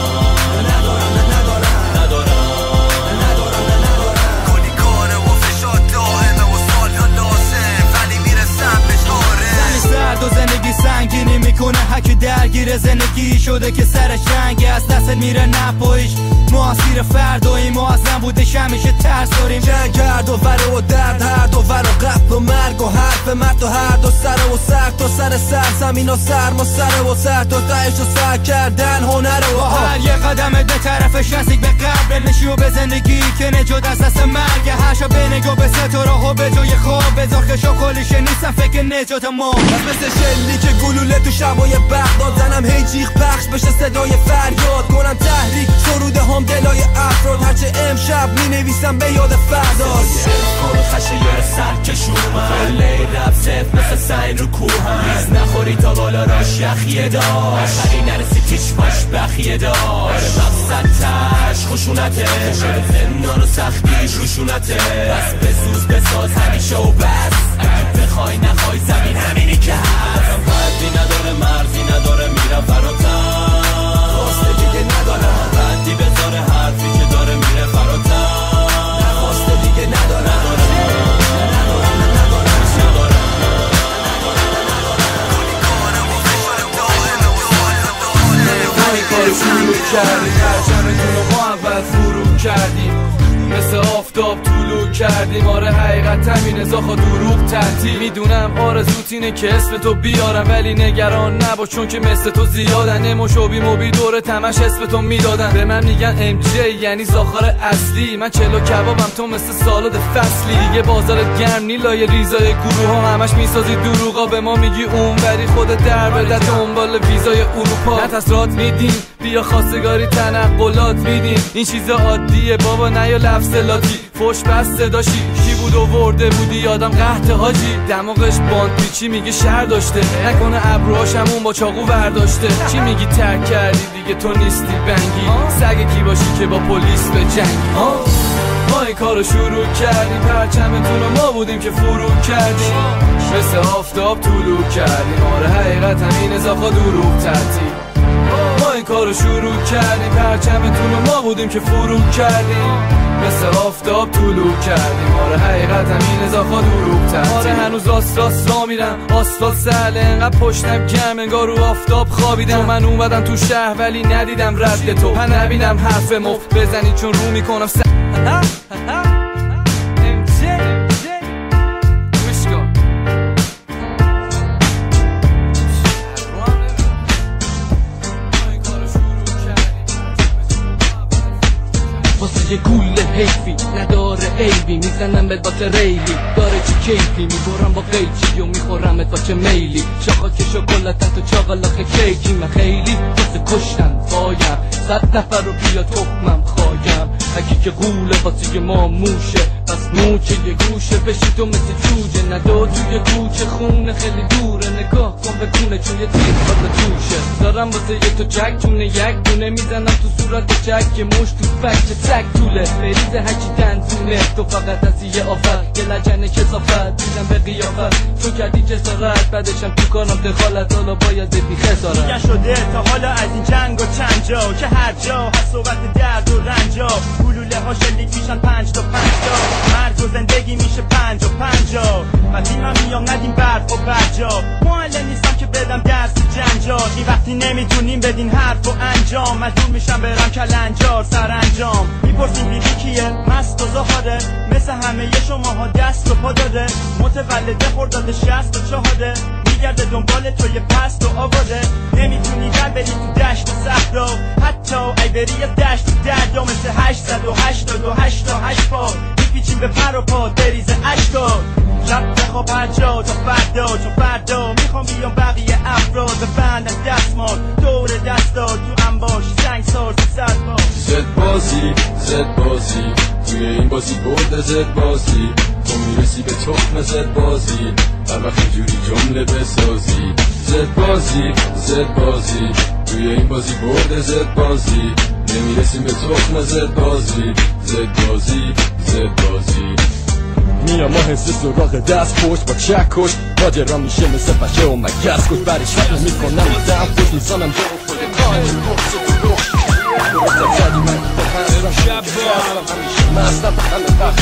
کلی کاره و فشاد دائمه و سالها لازم ولی میرسم بهش آره سرد و زندگی سنگینی میکنه هکی درگیر زندگی شده که سرش رنگی از دست میره نپایش معاصیر فردایی معظم بودش همیشه ترس داریم جنگ کرد و وره و درد هر دو ور و قتل و مرگ و حرف مرد و هر دو سر و سر تا سر زمین و سرما سر و سر تا تهش و سر کردن هنره و هر یه قدم به طرفش نزدیک به قبر نشی و به زندگی که نجات از دست مرگ هر شب به نگاه به ستاره ها به جای خواب بذار خشا کلیشه نیستم فکر نجات ما از مثل شلی که گلوله تو شبای بغداد زنم هی جیغ پخش بشه صدای فریاد کنم تحریک سروده هم دلای افراد هرچه امشب می نویسم به یاد فرداد عرفان خشه یار سرکش اومد کله رب ست مثل سین رو کوه نیز نخوری تا بالا راش یخیه داشت آخری نرسی تیش باش بخیه داشت مقصد تش خشونته شده زندان و سختیش روشونته پس بسوز بساز همیشه و بس اگه بخوای نخوای زمین همینی که هست حدی نداره مرزی نداره میرم فراتر خواسته دیگه ندارم ردی بذاره حرفی که داره میره فراتر خواسته دیگه ندارم کاری شروع کردیم هر چند ما اول فرو کردیم مثل آفتاب طولو کردیم آره حقیقت همینه زاخا دروغ تحتی میدونم آرزوت اینه که اسم تو بیارم ولی نگران نباش چون که مثل تو زیادن اموش و بیموبی دور تمش اسم تو میدادن به من میگن ام جی یعنی زاخار اصلی من چلو کبابم تو مثل سالاد فصلی دیگه بازارت گرم نیلای ریزای گروه ها همش میسازی دروغا به ما میگی اون ولی خود در بده دنبال ویزای اروپا نتسرات میدین بیا خواستگاری تنقلات میدین این چیزا عادیه بابا نه یا لفظ لاتی فوش بس صداشی کی بود آورده بودی یادم قحط حاجی دماغش باند پیچی میگه شهر داشته نکنه ابروهاش همون با چاقو برداشته چی میگی ترک کردی دیگه تو نیستی بنگی سگ کی باشی که با پلیس به جنگی ما این کارو شروع کردیم پرچمتون و ما بودیم که فرو کردیم مثل آفتاب طولو کردیم آره حقیقت همین زاخا دروغ تحتی ما این کارو شروع کردیم پرچمتون و ما بودیم که فرو کردیم مثل آفتاب طولو کردیم آره حقیقت همین زاخا دروغ تحتی آره هنوز راست را میرم آسفالت سهله انقدر پشتم گرم انگار رو آفتاب خوابیدم من اومدم تو شهر ولی ندیدم رد تو نبینم حرف مفت بزنی چون رو میکنم یه گوله حیفی نداره عیبی میزنم بهت با ریلی داره چی کیفی میبرم با قیچی و میخورمت با چه میلی شاخا که شکلاتن تو چاقلاخ کیکی من خیلی واسه کشتن پایم 100 نفر رو بیا تخمم خوایم اگه که گوله واسه ما موشه پس موچه یه گوشه بشی تو مثل جوجه ندو توی کوچه خونه خیلی دوره نگاه کن به کونه چون یه تیر واسه توشه دارم واسه یه تو جک چونه یک دونه میزنم تو صورت جک که مش تو فکر تک طوله بریز هرچی دندونه تو فقط از یه آفت یه لجن کسافت دیدم به قیافت تو کردی جسارت بعدشم تو کارم دخالت حالا باید ببی خسارت دیگه شده تا حالا از این جنگ و چند جا که هر جا هست صحبت درد و رنجا گلوله ها شلیک میشن 5 تا 5 تا مرگ و زندگی میشه 5 و 50 وقتی من میام ندیم برف و برجا معلم نیستم که بدم درس جنجال این وقتی نمیتونیم بدین حرف و انجام مجبور میشم برم کلنجار سرانجام میپرسیم بیبی کیه مست و زهاره مثل همه شماها دست و پا داره متولده خرداد 64 میگرده دنبال توی پست و آواره نمیتونی در بری تو دشت و صحرا حتی ای بری از دشت و دریا مثل 888 تا 8 پا میپیچیم به پر و پا بریز اشکار شب بخواب هر جا تا فردا چون فردا میخوام بیام بقیه افراد بفند از دستمال دور دستا تو انباش سنگ سار تو سرپا زد بازی توی این بازی برد زد بازی تو میرسی به تخم زد بازی هر وقت جوری جمله بسازی زد بازی توی این بازی برد زد بازی نمیرسیم به تخم زد بازی میام ما حس سراغ دست پشت با چک کش ماجرا میشه مثل بچه و مگس کش برش حق میکنم دم پشت میزانم جا خود کاری بخص و روش درست زدی من شب با مستم همه وقتی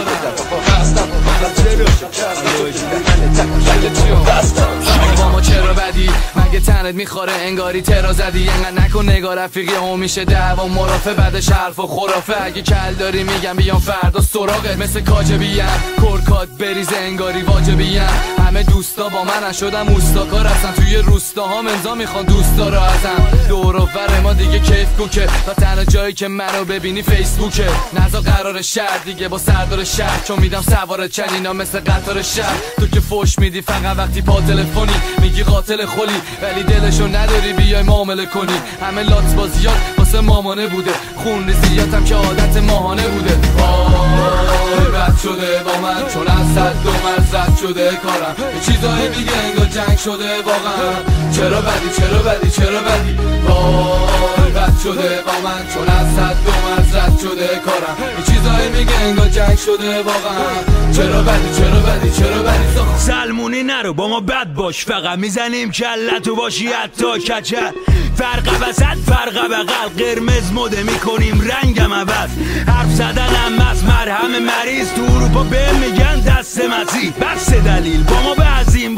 با ما چرا بدی مگه تنت میخوره انگاری ترا زدی انقدر نکن نگاه رفیقی هم میشه دعوا مرافع بعدش حرف و خرافه اگه کل داری میگم بیام فردا سراغت مثل کاجبیم کرکات بریز انگاری واجبیم همه دوستا با من شدم اوستاکار هستن توی روستاها منزا میخوان دوستا رو ازم دور و بر ما دیگه کیف کوکه و تنها جایی که منو ببینی فیسبوکه نزا قرار شهر دیگه با سردار شهر چون میدم سوار چنینا مثل قطار شهر تو که فوش میدی فقط وقتی پا تلفنی میگی قاتل خلی ولی دلشو نداری بیای معامله کنی همه لات بازیات واسه مامانه بوده خون ریزیاتم که عادت ماهانه بوده وای بد شده با من چون از صد دو مرزد شده کارم یه چیزایی میگه انگار جنگ شده واقعا چرا بدی وای بد شده با من چون از صد دو مرزد شده کارم یه چیزایی میگه انگار جنگ شده واقعا چرا بدی سلمونی نرو با ما بد باش فقط میزنیم کلتو باشی حتی کچل فرق وسط فرق بغل قرمز مده میکنیم رنگم عوض حرف زدنم از مرهم مریض تو اروپا به میگن دست مسیح بس دلیل با ما بعضیم با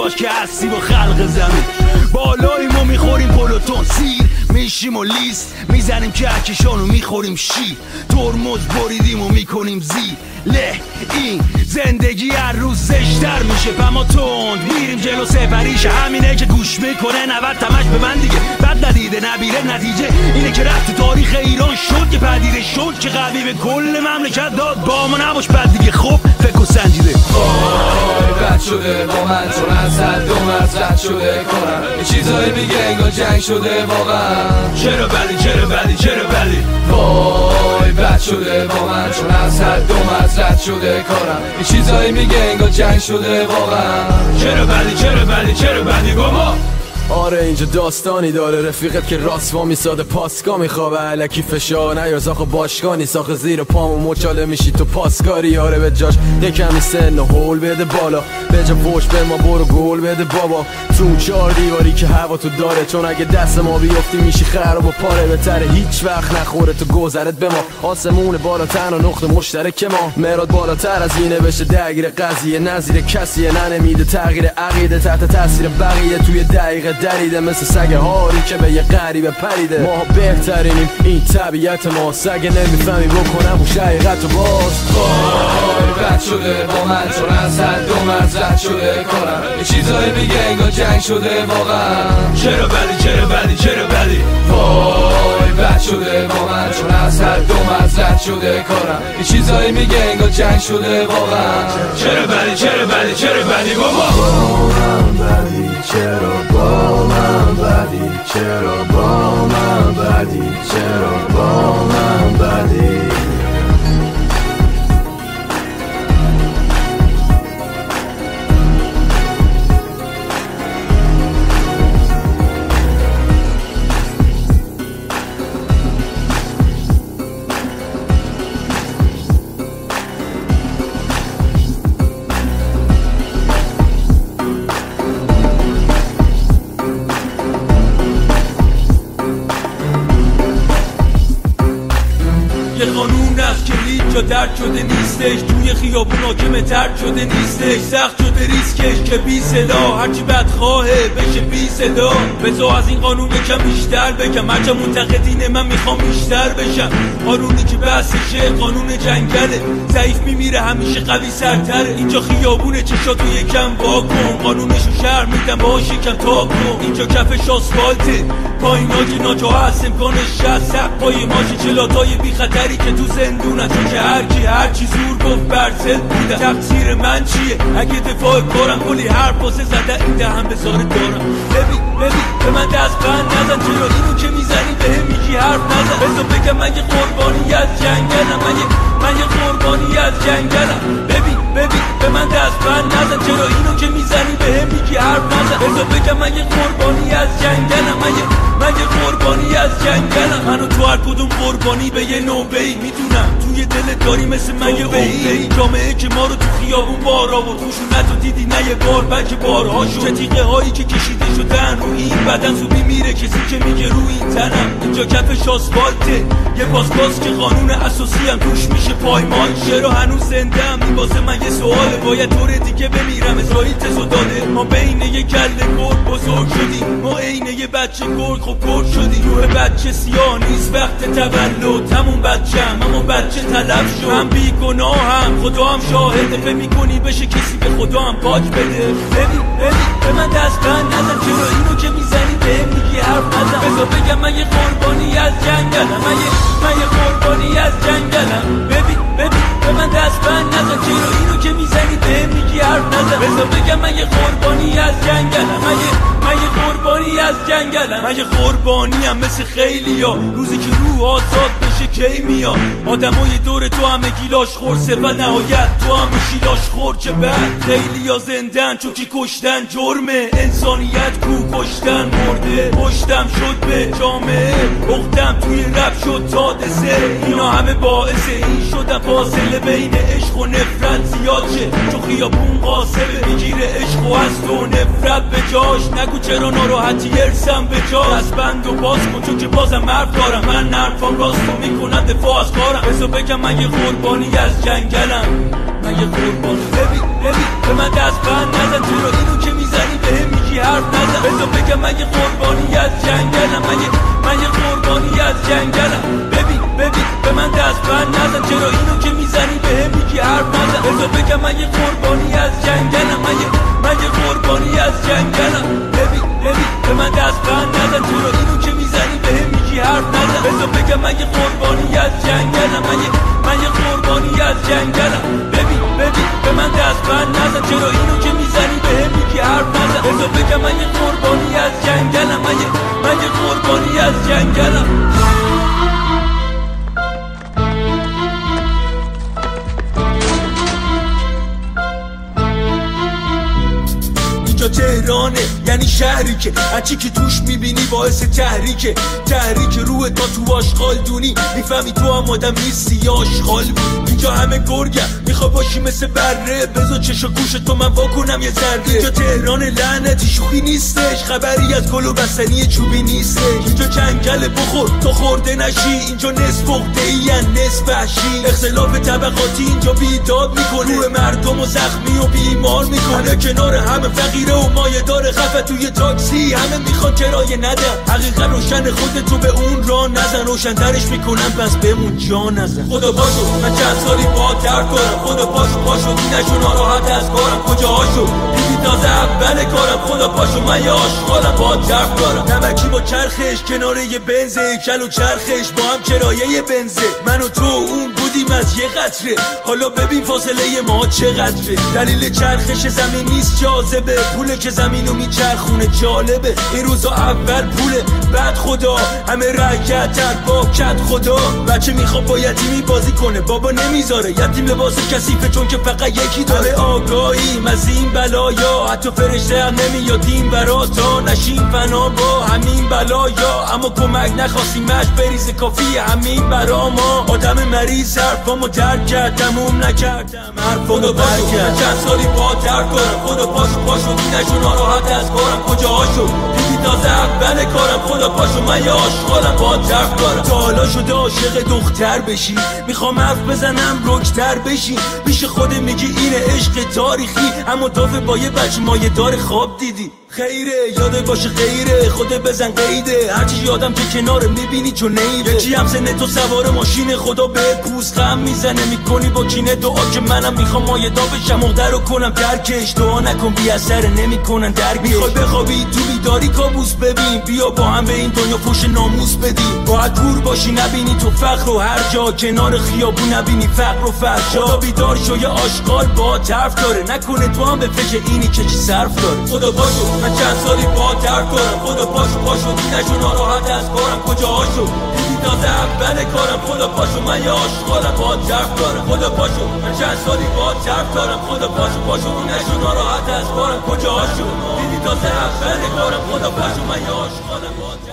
باش که هستی با خلق زمین. بالاییم و میخوریم پلوتون سیر، میشیم و لیست میزنیم کهکشان و میخوریم شیر. ترمز بریدیم و میکنیم زیر. له این زندگی هر روز زشتر میشه پما تند میریم جلو سفریش. همینه که گوش میکنه 90 تمش به من دیگه. بد ندیده نبیره نتیجه اینه که رفت تو تاریخ ایران شد که پدیده شد که قوی به کل مملکت داد. با ما نباش بد دیگه. خب فکر و سنجیده رد شده با من چون از حد و مرز رد شده کارم. یه چیزایی میگه انگار جنگ شده واقعا. چرا بلی چرا بلی چرا بلی. وای بد شده با من چون از حد و مرز رد شده کارم. یه چیزایی میگه انگار جنگ شده واقعا. چرا بلی چرا بلی چرا بلی گما. آره اینجا داستانی داره رفیقت که راست وا میساده پاسکا میخوابه علکی فشار نیار زاخ باشگانی ساخ زیر پامو مچاله میشی تو پاسکاری. آره به جاش یکمی سن و هول بده بالا به جا فوش به ما برو گل بده بابا تو اون 4 دیواری که هوا تو داره. چون اگه دست ما بیفتی میشی خراب و پاره بتره هیچ وقت نخوره تو گذرت به ما. آسمون بالاتر و نقطه مشترک ما مراد بالاتر از اینه بشه درگیر قضیه نظیر کسیه ننمیده تغییر عقیده تحت تاثیر بقیه توی دقیقه دریده مثل سگ هاری که به یه غریبه پریده. ما بهترینیم این طبیعت ما سگ نمیفهمی بکنم و شقیقت و باز. رد شده با من چون از حد و مرز رد شده کارم. یه چیزایی میگه انگار جنگ شده واقعا. چرا بلی چرا بلی چرا بلی. وای رد شده با من چون از حد و مرز رد شده کارم. یه چیزایی میگه انگار جنگ شده واقعا. چرا بلی چرا بلی چرا بلی بابا. با من بدی چرا با من بدی چرا با من بدی چرا با من بدی. یه قانون است که هیچ جا درد شده نیستش. توی خیابون حاکم ترد شده نیستش. سخت شده ریسکش که بی صدا هرچی بدخواهه بشه بی صدا. بذار از این قانون یکم بیشتر بگم هرچه منتقدینه من میخوام بیشتر بشم. قانونی که بحثشه قانون جنگله. ضعیف میمیره همیشه قوی سرتره. اینجا خیابونه چشاتو یکم واکن. قانونشو شهر میدم باش یکم تا کن. اینجا کفش آسفالته پاییناجی ناجا هست امکانش هست. سق پای ماشی چلاتای بی خطری که تو زندونن. چون که هرچی زور گفت برزل بودن. تقصیر من چیه اگه دفاع کارم کلی حرف واسه زده این دهم بزاره دارم. ببین به من دست بند نزن چرا اینو که میزنی به هم میگی حرف نزن. بذار بگم من یه قربانی از جنگلم. من یه قربانی از جنگلم. ببین به من دست بند نزن چرا اینو که میزنی به هم میگی حرف نزن. بذار بگم من یه قربانی از جنگلم. من یه قربانی از جنگلم. منو تو هر کدوم قربانی به یه نوبه‌ای میدونم. توی دلت داری مثل من یه عقده‌ای. جامعه که ما رو تو خیابون بار آورد. خشونت رو دیدی نه یه بار بلکه بارها شد. چه تیغه هایی که کشیده شدن رو این بدن زوبی میره کسی که میگه رو این تنم. اینجا کفش آسفالته یه پاسپاس که قانون اساسی هم توش میشه پایمال. چرا هنوز زنده ام این واسه من یه سواله. باید طور دیگه بمیرم اسرائیل تزو داده. ما بین یه کله گرگ بزرگ شدیم. ما عین یه بچه گرگ خب گرگ شدیم. روح بچه سیاه نیست وقت تولد. همون بچه‌م اما بچه طلب شد. من بی گناهم خدا هم شاهده. فکر میکنی بشه کسی به خدا هم پاک بده. ببین به من دست بند نزن چرا اینو که میزنی به میگی حرف نزن. بذار بگم من یه قربانی از جنگلم. من یه قربانی از جنگلم. ببین به من دست بند نزن چرا اینو که میزنی به میگی حرف نزن. بذار بگم من یه قربانی از جنگلم. من یه قربانی از جنگلم. من یه قربانی هم مثل خیلیا. روزی که روح آزاد بشه کی میاد. آدمای دور تو همه گیلاش خورسه و نهایت تو هم میشی لاش خور. چه بعد خیلیا زندن چون که کشتن جرمه. انسانیت کو کشتن مرده. پشتم شد به جامعه اختم توی رب شد تا دسه. اینا همه باعث این شدن فاصله بین عشق و نفرت زیاد شه. چون خیابون قاسمه میگیره عشق و هست و نفرت به جاش. نگو چرا ناراحتی ارسم به جا. از بند و باز کن چون که بازم حرف دارم. من نرفام راستو میکنم دفاع از کارم. بذار بگم من یه قربانی از جنگلم. من یه قربانی. ببین به من دست بند نزن چرا اینو که میزنی بهم میگی حرف نزن بذار بگم من یه قربانی از جنگلم من یه قربانی از جنگلم ببین به من دست بند نزن چرا اینو که میزنی بهم میگی حرف نزن بذار بگم من یه قربانی از جنگلم من یه قربانی از جنگلم ببین به من دست بند نزن چرا اینو که میزنی بهم میگی حرف نزن بذار بگم من یه قربانی از جنگلم من یه قربانی از جنگلم ببین به من دست بند نزن چرا اینو که میزنی بهم میگی حرف نزن بذار بگم من یه قربانی از جنگلم من یه قربانی از جنگلم اینجا تهرانه یعنی شهری که هرچی که توش میبینی باعث تحریک روح تا تو آشغال دونی میفهمی تو هم آدم نیستی یا آشغال بود اینجا همه گرگم میخوای باشی مثل بره بذار چشا گوش تو من واکنم یه ذره اینجا تهران لعنتی شوخی نیستش خبری از گل و بستنی چوبی نیستش اینجا جنگل بخور تا خورده نشی اینجا نصف عقده‌ای نصف وحشی اختلاف طبقاتی اینجا بیداد میکنه روح مردم و زخمی و بیمار میکنه کنار همه فقیره و مایه داره خفه توی تاکسی همه میخوان کرایه ندن حقیقت روشن خودتو به اون راه نزن روشن‌ترش میکنن بس بهمون جا نزن خدا پاشو من چند سالی با درد دارم خدا پاشو دینشو ناراحت از کارم کجاهاشو دیدی تازه اول کارم خدا پاشو من یه عاشقانم با درد دارم نمکی با چرخش کنار یه بنزه کل و چرخش با هم کرایه بنزه من و تو اون بودیم از یه قطره حالا ببین فاصله ما چقدره دلیل چرخش زمین نیست جاذبه پوله که زمینو میچرخونه جالبه این روزا اول پوله بعد خدا همه رکعتن با کت خدا بچه میخواد با یتیمی بازی کنه بابا نمیذاره یتیم لباس کثیفه چون که فقط یکی داره آگاهیم از این بلایا حتی فرشته هم نمیادیم برا تا نشیم فنا با همین بلایا اما کمک نخواستیمش بریز کافی همین برا ما آدم مریض حرفامو درک کرد تموم نکردم حرفامو برکرد چند سالی با درد دارم خدا پاشو دینشو ناراحت از کارم کجاهاشو دیدی تازه اول کارم خدا پاشو من یه عاشقانم با درد دارم تا حالا شده عاشق دختر بشی میخوام حرف بزنم رکتر بشی پیش خود میگی اینه عشق تاریخی اما تافه با یه بچه مایه دار خواب دیدی خیره یاده باشه غیره خوده بزن قیده هرچی یادم که کنار میبینی چون نیره یکی هم سنه تو سوار ماشین خدا به پوست غم میزنه میکنی با کینه دعا که منم میخوام مایدا بشم مقدر رو کنم درکش دعا نکن بی اثر نمیکنن درک میخوای بخوابی تو بیداری کابوس ببین بیا با هم به این دنیا فوش ناموس بدیم باید دور باشی نبینی تو فقر و هر جا کنار خیابون نبینی فقر و فحشا خدا بیدار شو یه آشغال با طرف داره نکنه تو هم به فکر اینی که چی صرف داره خدا باشو من چند سالی با درد دارم خدا پاشو دینشو ناراحت از کارم کجاهاشو دیدی تازه اول کارم خدا پاشو من یه عاشقانم با درد دارم خدا پاشو من چند سالی با درد دارم خدا پاشو دینشو ناراحت از کارم کجاهاشو دیدی تازه اول کارم خدا پاشو من یه عاشقانم با درد